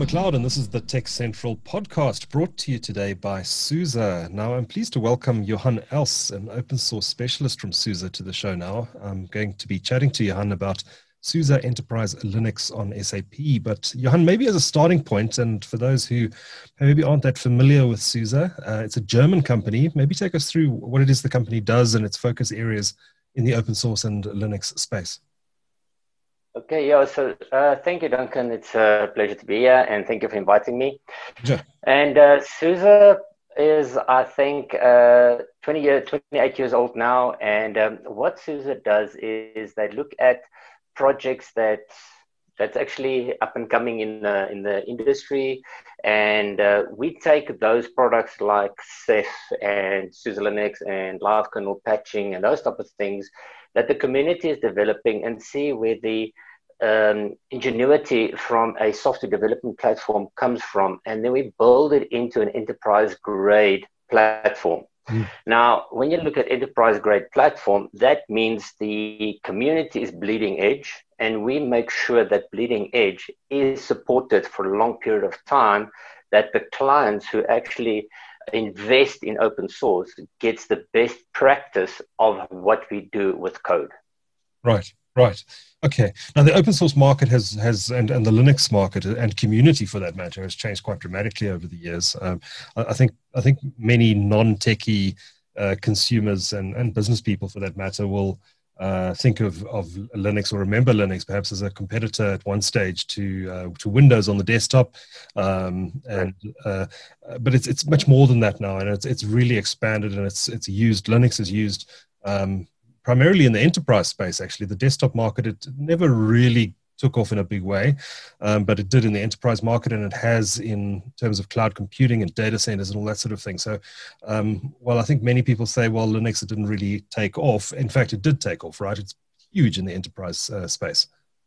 McLeod, and this is the Tech Central podcast brought to you today by SUSE. Now, I'm pleased to welcome Johan Els, an open source specialist from SUSE, to the show now. I'm going to be chatting to Johan about SUSE Enterprise Linux on SAP. But Johan, maybe as a starting point, and for those who maybe aren't that familiar with SUSE, it's a German company. Maybe take us through what it is the company does and its focus areas in the open source and Linux space. Okay, yeah, so thank you, Duncan. It's a pleasure to be here, and thank you for inviting me. Sure. And SUSE is, I think, 28 years old now, and what SUSE does is they look at projects that's actually up and coming in the industry, and we take those products like Ceph and SUSE Linux and live kernel patching and those type of things that the community is developing and see where the ingenuity from a software development platform comes from, and then we build it into an enterprise grade platform. Now, when you look at enterprise grade platform, that means the community is bleeding edge, and we make sure that bleeding edge is supported for a long period of time, that the clients who actually invest in open source gets the best practice of what we do with code. Right. Okay. Now the open source market has and the Linux market and community for that matter has changed quite dramatically over the years. I think many non-techie consumers and business people for that matter will think of Linux or remember Linux perhaps as a competitor at one stage to Windows on the desktop, but it's much more than that now, and it's really expanded, and it's used. Linux is used primarily in the enterprise space. Actually, the desktop market, it never really took off in a big way, but it did in the enterprise market, and it has in terms of cloud computing and data centers and all that sort of thing. So while I think many people say, well, Linux, it didn't really take off, in fact, it did take off, right? It's huge in the enterprise space.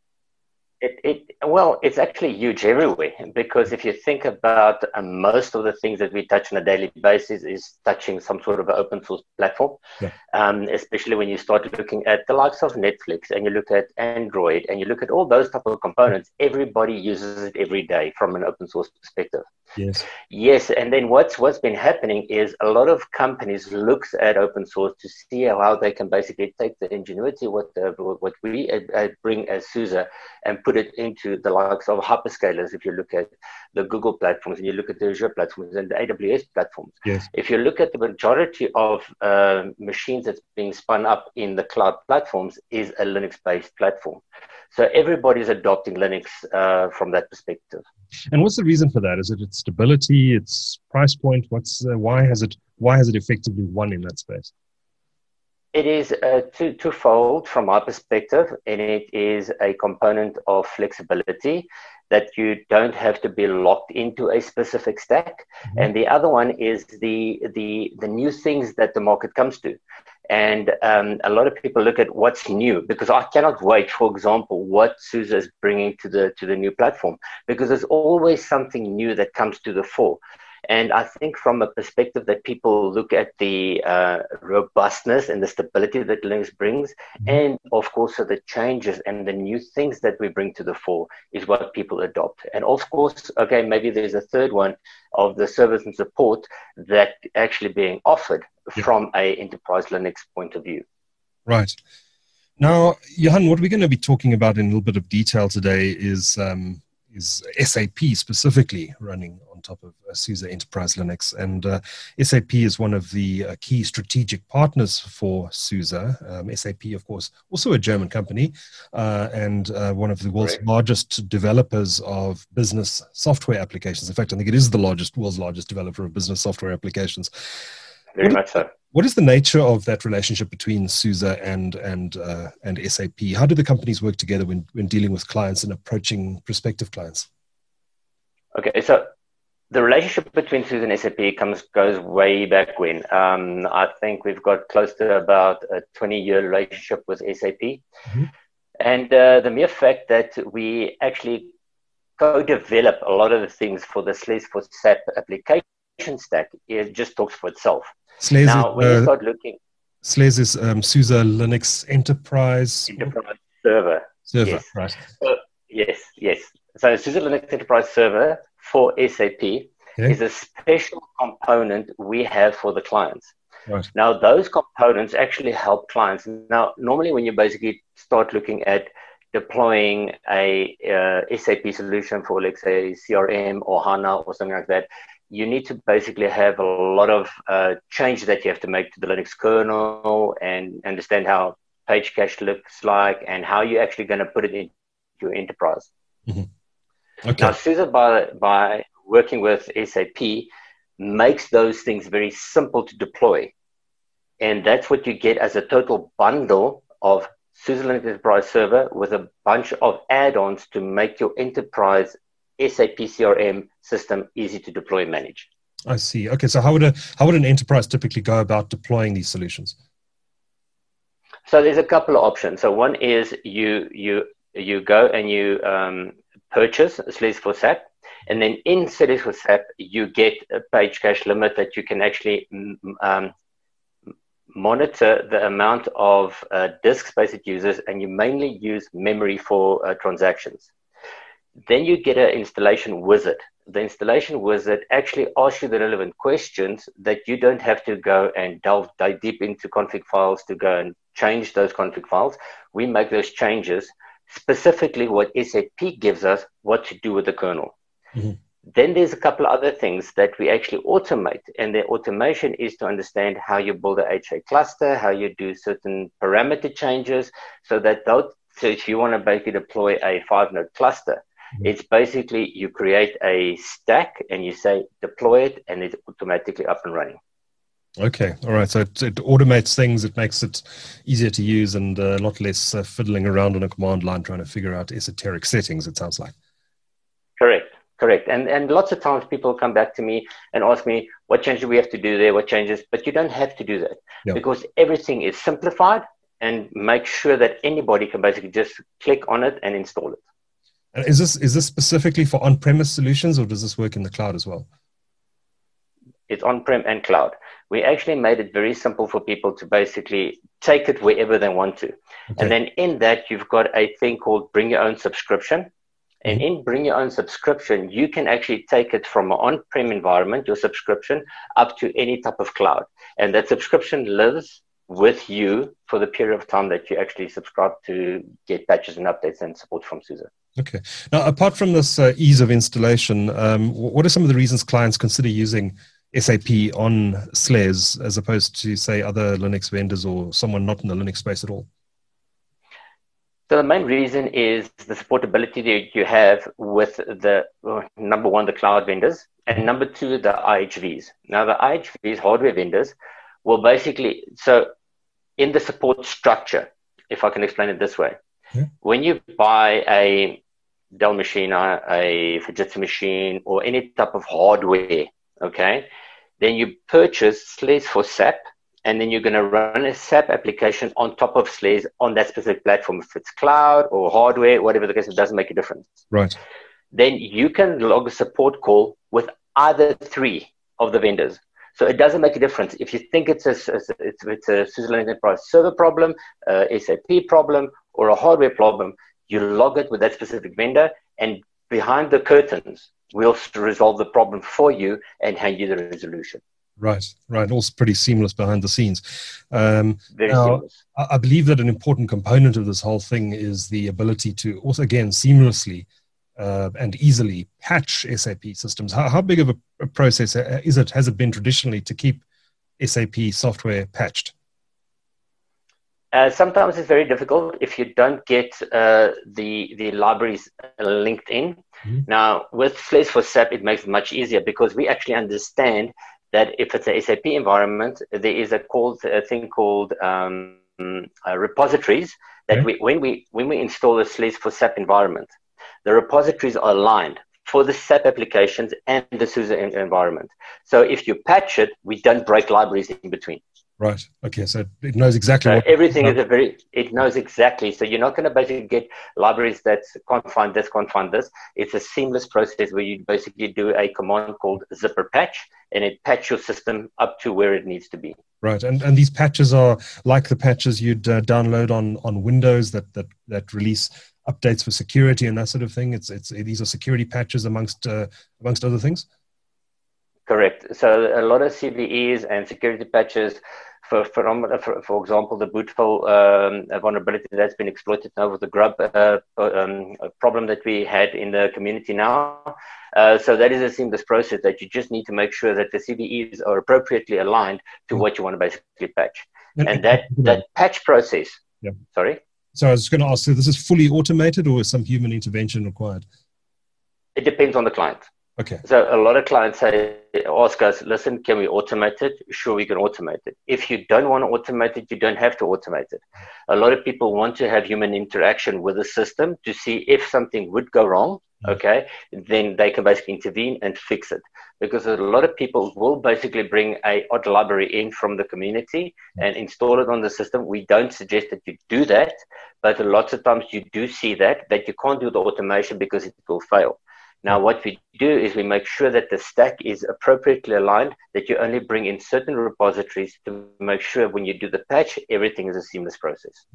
Well, it's actually huge everywhere, because if you think about most of the things that we touch on a daily basis is touching some sort of an open source platform, especially when you start looking at the likes of Netflix and you look at Android and you look at all those type of components. Everybody uses it every day from an open source perspective. Yes, and then what's been happening is a lot of companies looks at open source to see how they can basically take the ingenuity what we bring as SUSE and put it into the likes of hyperscalers. If you look at the Google platforms and you look at the Azure platforms and the AWS platforms, if you look at the majority of machines that's being spun up in the cloud platforms is a Linux-based platform. So everybody's adopting Linux from that perspective. And what's the reason for that? Is it its stability, its price point? Why has it effectively won in that space? It is twofold from my perspective, and it is a component of flexibility that you don't have to be locked into a specific stack. And the other one is the new things that the market comes to. And a lot of people look at what's new, because I cannot wait, for example, what SUSE is bringing to the new platform, because there's always something new that comes to the fore. And I think from a perspective that people look at the robustness and the stability that Linux brings, and of course the changes and the new things that we bring to the fore is what people adopt. And of course, okay, maybe there's a third one of the service and support that actually being offered from a enterprise Linux point of view. Right. Now, Johan, what we're going to be talking about in a little bit of detail today is SAP specifically running on top of SUSE Enterprise Linux. And SAP is one of the key strategic partners for SUSE. SAP, of course, also a German company and one of the world's largest developers of business software applications. In fact, I think it is the world's largest developer of business software applications. Very much so. What is the nature of that relationship between SUSE and SAP? How do the companies work together when dealing with clients and approaching prospective clients? Okay, so the relationship between SUSE and SAP goes way back when. I think we've got close to about a 20-year relationship with SAP. And the mere fact that we actually co-develop a lot of the things for the SAP application stack, it just talks for itself. Now, when you start looking, SLES is SUSE Linux Enterprise Server. Yes. Right. Yes. So SUSE Linux Enterprise Server for SAP is a special component we have for the clients. Right. Now, those components actually help clients. Now, normally when you basically start looking at deploying a SAP solution for, let's say, CRM or HANA or something like that, you need to basically have a lot of change that you have to make to the Linux kernel and understand how page cache looks like and how you're actually going to put it into your enterprise. Mm-hmm. Okay. Now, SUSE, by working with SAP, makes those things very simple to deploy. And that's what you get as a total bundle of SUSE Linux Enterprise Server with a bunch of add-ons to make your enterprise SAP CRM system easy to deploy and manage. I see. Okay, so how would an enterprise typically go about deploying these solutions? So there's a couple of options. So one is you go and you purchase Salesforce, and then in Salesforce, you get a page cache limit that you can actually monitor the amount of disk space it uses, and you mainly use memory for transactions. Then you get an installation wizard. The installation wizard actually asks you the relevant questions that you don't have to go and dive deep into config files to go and change those config files. We make those changes, specifically what SAP gives us what to do with the kernel. Mm-hmm. Then there's a couple of other things that we actually automate, and the automation is to understand how you build a HA cluster, how you do certain parameter changes, so if you want to basically deploy a 5-node cluster, it's basically you create a stack and you say deploy it, and it's automatically up and running. Okay, all right. So it automates things. It makes it easier to use and a lot less fiddling around on a command line trying to figure out esoteric settings, it sounds like. Correct. And lots of times people come back to me and ask me, what changes do we have to do there? What changes? But you don't have to do that because everything is simplified, and make sure that anybody can basically just click on it and install it. And is this specifically for on-premise solutions, or does this work in the cloud as well? It's on-prem and cloud. We actually made it very simple for people to basically take it wherever they want to. Okay. And then in that, you've got a thing called Bring Your Own Subscription. And in Bring Your Own Subscription, you can actually take it from an on-prem environment, your subscription, up to any type of cloud. And that subscription lives with you for the period of time that you actually subscribe to get patches and updates and support from SUSE. Okay. Now, apart from this ease of installation, what are some of the reasons clients consider using SAP on SLAES as opposed to, say, other Linux vendors or someone not in the Linux space at all? So the main reason is the supportability that you have with number one, the cloud vendors, and number two, the IHVs. Now, the IHVs, hardware vendors, will basically, so in the support structure, if I can explain it this way, when you buy a Dell machine, a Fujitsu machine, or any type of hardware, okay, then you purchase SLAES for SAP, and then you're going to run a SAP application on top of SLAES on that specific platform. If it's cloud or hardware, whatever the case, it doesn't make a difference. Right. Then you can log a support call with either three of the vendors. So it doesn't make a difference. If you think it's a SUSE Linux Enterprise Server problem, a SAP problem, or a hardware problem, you log it with that specific vendor, and behind the curtains, we'll resolve the problem for you and hand you the resolution. Right. Also pretty seamless behind the scenes. Very seamless. I believe that an important component of this whole thing is the ability to also, again, seamlessly and easily patch SAP systems. How big of a process has it been traditionally to keep SAP software patched? Sometimes it's very difficult if you don't get the libraries linked in. Mm-hmm. Now, with SLAES for SAP, it makes it much easier because we actually understand that if it's a SAP environment, there is a thing called repositories that when we install the SLAES for SAP environment, the repositories are aligned for the SAP applications and the SUSE environment. So if you patch it, we don't break libraries in between. Right. Okay. So it knows exactly what everything is it knows exactly. So you're not going to basically get libraries that can't find this. It's a seamless process where you basically do a command called zipper patch, and it patches your system up to where it needs to be. Right. And these patches are like the patches you'd download on Windows that release updates for security and that sort of thing. These are security patches amongst other things. Correct. So a lot of CVEs and security patches. For example, the Bootville vulnerability that's been exploited now with the Grub problem that we had in the community now. So that is a seamless process that you just need to make sure that the CVEs are appropriately aligned to what you want to basically patch. And that patch process. Yeah. Sorry? So I was going to ask, so this is fully automated or is some human intervention required? It depends on the client. Okay. So a lot of clients ask us, listen, can we automate it? Sure, we can automate it. If you don't want to automate it, you don't have to automate it. A lot of people want to have human interaction with the system to see if something would go wrong, okay, then they can basically intervene and fix it. Because a lot of people will basically bring a odd library in from the community and install it on the system. We don't suggest that you do that, but lots of times you do see that you can't do the automation because it will fail. Now, what we do is we make sure that the stack is appropriately aligned, that you only bring in certain repositories to make sure when you do the patch, everything is a seamless process.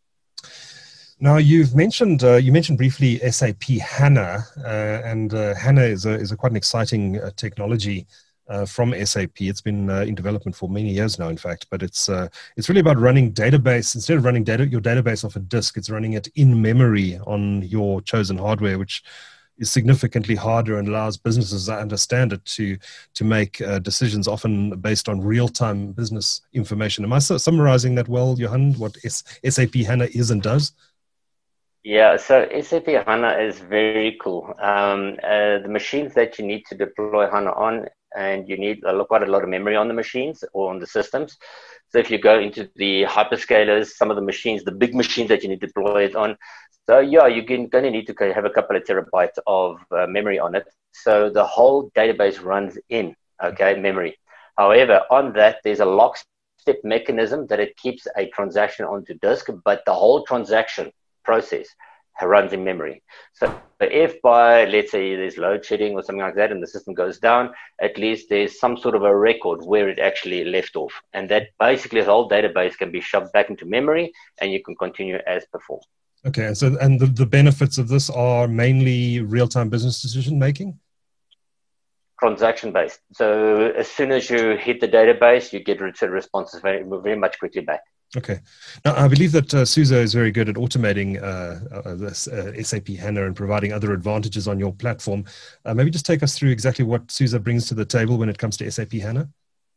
Now, you mentioned briefly SAP HANA, and HANA is a quite an exciting technology from SAP. It's been in development for many years now, in fact, but it's really about running database. Instead of running your database off a disk, it's running it in memory on your chosen hardware, which is significantly harder and allows businesses, I understand it, to make decisions often based on real-time business information. Am I summarizing that well, Johan, what SAP HANA is and does? Yeah, so SAP HANA is very cool. The machines that you need to deploy HANA on, and you need quite a lot of memory on the machines or on the systems. So if you go into the hyperscalers, some of the machines, the big machines that you need to deploy it on, so yeah, you're going to need to have a couple of terabytes of memory on it. So the whole database runs in, memory. However, on that, there's a lockstep mechanism that it keeps a transaction onto disk, but the whole transaction process runs in memory. So if by, let's say, there's load shedding or something like that and the system goes down, at least there's some sort of a record where it actually left off. And that basically the whole database can be shoved back into memory and you can continue as before. Okay, and the benefits of this are mainly real-time business decision making? Transaction-based. So as soon as you hit the database, you get responses very, very much quickly back. Okay. Now, I believe that SUSE is very good at automating this SAP HANA and providing other advantages on your platform. Maybe just take us through exactly what SUSE brings to the table when it comes to SAP HANA.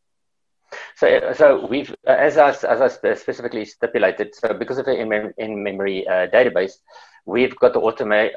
So we've, as I specifically stipulated, so because of the in-memory database, we've got the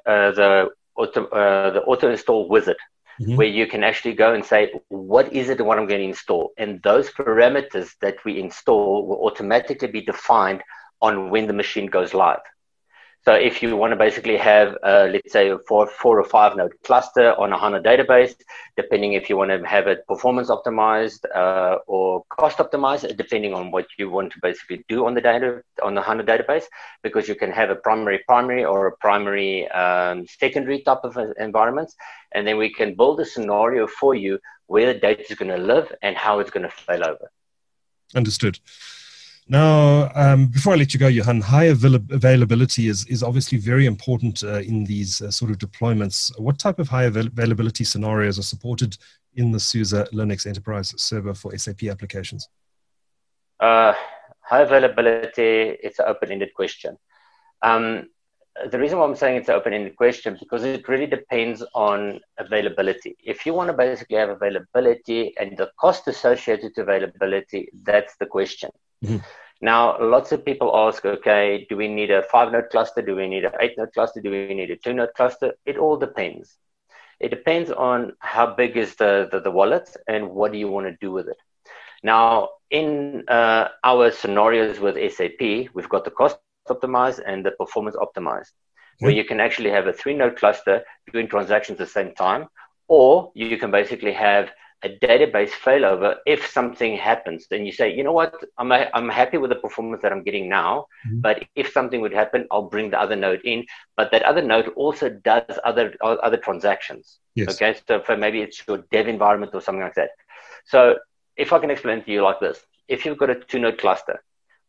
auto install wizard, where you can actually go and say, what is it what I'm going to install? And those parameters that we install will automatically be defined on when the machine goes live. So if you want to basically have, let's say, a 4 or 5 node cluster on a HANA database, depending if you want to have it performance optimized or cost optimized, depending on what you want to basically do on the HANA database, because you can have a primary or a primary secondary type of environments. And then we can build a scenario for you where the data is going to live and how it's going to fail over. Understood. Now, before I let you go, Johan, high availability is obviously very important in these sort of deployments. What type of high availability scenarios are supported in the SUSE Linux Enterprise Server for SAP applications? High availability, it's an open-ended question. The reason why I'm saying it's an open-ended question, because it really depends on availability. If you want to basically have availability and the cost associated to availability, that's the question. Mm-hmm. Now, lots of people ask, okay, do we need a 5-node cluster? Do we need an 8-node cluster? Do we need a 2-node cluster? It all depends. It depends on how big is the wallet and what do you want to do with it. Now, in our scenarios with SAP, we've got the cost optimized and the performance optimized, where you can actually have a 3-node cluster doing transactions at the same time, or you can basically have a database failover. If something happens, then you say, you know what, I'm happy with the performance that I'm getting now, but if something would happen, I'll bring the other node in. But that other node also does other transactions. Yes. Okay, so for maybe it's your dev environment or something like that. So if I can explain to you like this, if you've got a 2-node cluster,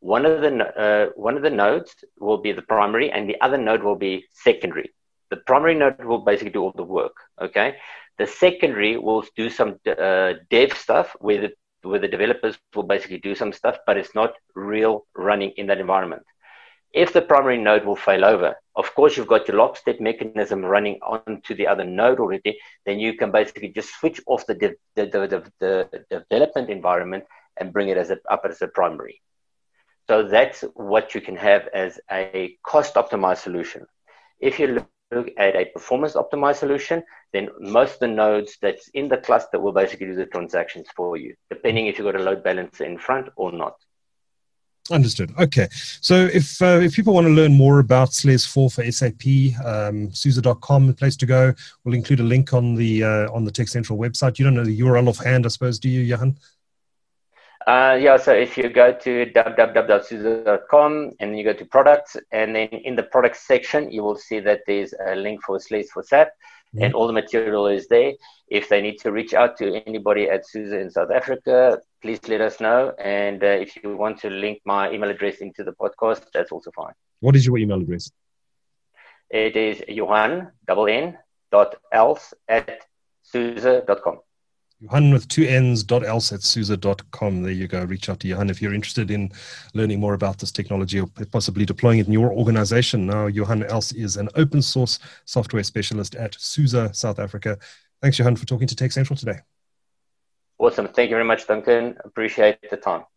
one of the nodes will be the primary, and the other node will be secondary. The primary node will basically do all the work. Okay, the secondary will do some dev stuff where the developers will basically do some stuff, but it's not real running in that environment. If the primary node will fail over, of course, you've got your lockstep mechanism running onto the other node already, then you can basically just switch off the development environment and bring it up as a primary. So that's what you can have as a cost optimized solution. If you look at a performance optimized solution, then most of the nodes that's in the cluster will basically do the transactions for you, depending if you've got a load balancer in front or not. Understood. Okay. So if people want to learn more about SLES 4 for SAP, SUSE.com, the place to go. We'll include a link on the TechCentral website. You don't know the URL offhand, I suppose, do you, Johan? Yeah, so if you go to www.suse.com and then you go to products, and then in the products section, you will see that there's a link for SLES for SAP, and all the material is there. If they need to reach out to anybody at SUSE in South Africa, please let us know. And if you want to link my email address into the podcast, that's also fine. What is your email address? It is johan.else@suse.com. Johan with 2 N's.else@suse.com. There you go. Reach out to Johan if you're interested in learning more about this technology or possibly deploying it in your organization. Now, Johan Else is an open source software specialist at SUSE South Africa. Thanks, Johan, for talking to TechCentral today. Awesome. Thank you very much, Duncan. Appreciate the time.